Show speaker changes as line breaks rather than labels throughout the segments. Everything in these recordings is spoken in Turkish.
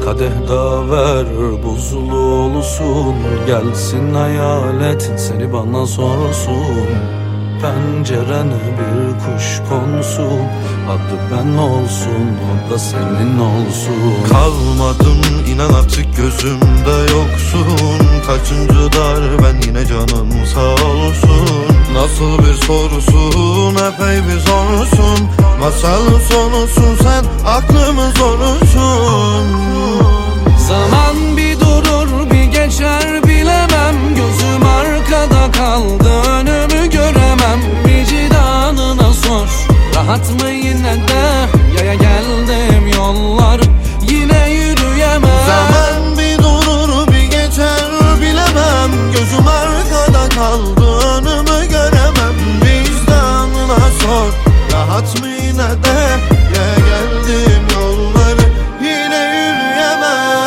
kadeh daha ver, buzlu olsun. Gelsin hayalet seni bana sorsun. Pencerene bir kuş konsun, adı ben olsun, o da senin olsun.
Kalmadım inan artık gözümde yoksun. Kaçıncı darben yine canım sağ olsun. Nasıl bir sorusun, epey bir zorsun. Masalın sonusun, sen aklımın zorusun.
Zaman bir durur bir geçer bilemem. Gözüm arkada kaldı, önümü göremem. Vicdanına sor, rahat mı yine de? Yaya geldim yollar, yine yürüyemem.
Zaman bir durur bir geçer bilemem. Gözüm arkada kaldı, önümü göremem. Vicdanına sor, rahat mı yine de? Yaya geldim yolları, yine yürüyemem.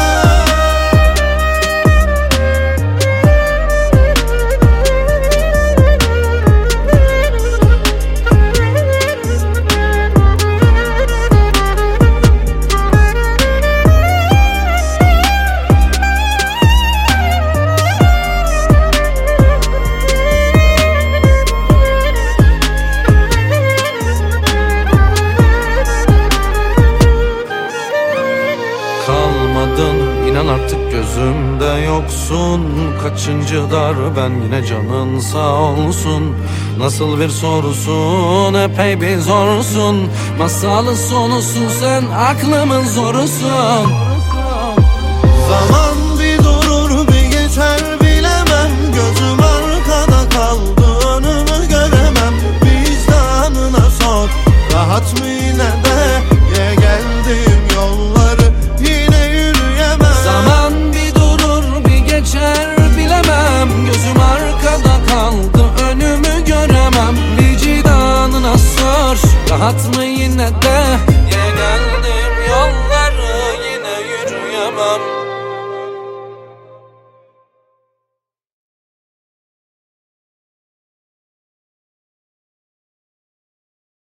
Kalmadın inan artık gözümde yoksun. Kaçıncı darben yine canın sağ olsun. Nasıl bir sorusun, epey bir zorsun. Masalı sonusun, sen aklımın zorusun.